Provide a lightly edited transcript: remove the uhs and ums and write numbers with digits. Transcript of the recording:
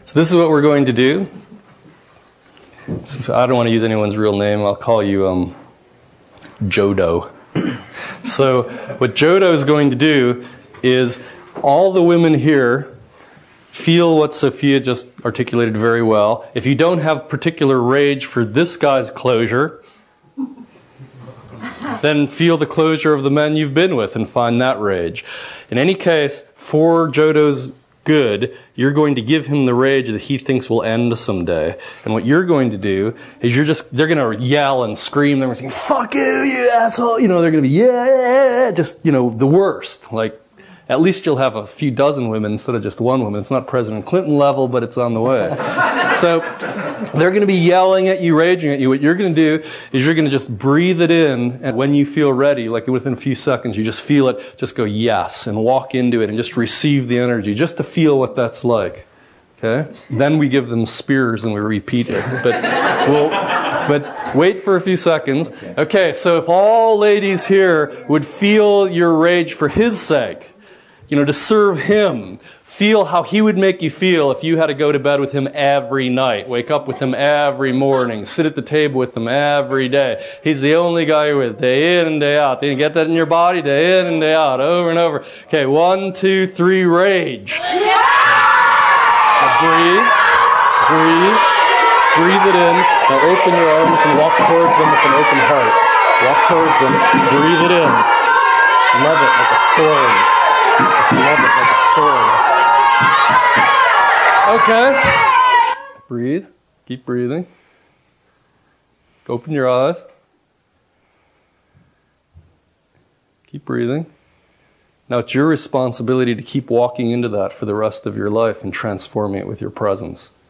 So this is what we're going to do. Since I don't want to use anyone's real name, I'll call you Jodo. So what Jodo is going to do is all the women here feel what Sophia just articulated very well. If you don't have particular rage for this guy's closure, then feel the closure of the men you've been with and find that rage. In any case, for Jodo's good, you're going to give him the rage that he thinks will end someday. And what you're going to do is they're going to yell and scream. They're going to say, fuck you, you asshole. They're going to be, yeah, just, the worst. Like, at least you'll have a few dozen women instead of just one woman. It's not President Clinton level, but it's on the way. So they're going to be yelling at you, raging at you. What you're going to do is you're going to just breathe it in, and when you feel ready, like within a few seconds, you just feel it, just go yes, and walk into it and just receive the energy, just to feel what that's like. Okay? Then we give them spears and we repeat it. But wait for a few seconds. Okay, so if all ladies here would feel your rage for his sake, to serve him, feel how he would make you feel if you had to go to bed with him every night, wake up with him every morning, sit at the table with him every day. He's the only guy you're with, day in and day out. You get that in your body, day in and day out, over and over. Okay, 1, 2, 3, rage. Yeah! Now breathe it in. Now open your arms and walk towards them with an open heart. Walk towards them, breathe it in. Love it like a story. Just love it like a story. Okay. Breathe. Keep breathing. Open your eyes. Keep breathing. Now it's your responsibility to keep walking into that for the rest of your life and transforming it with your presence.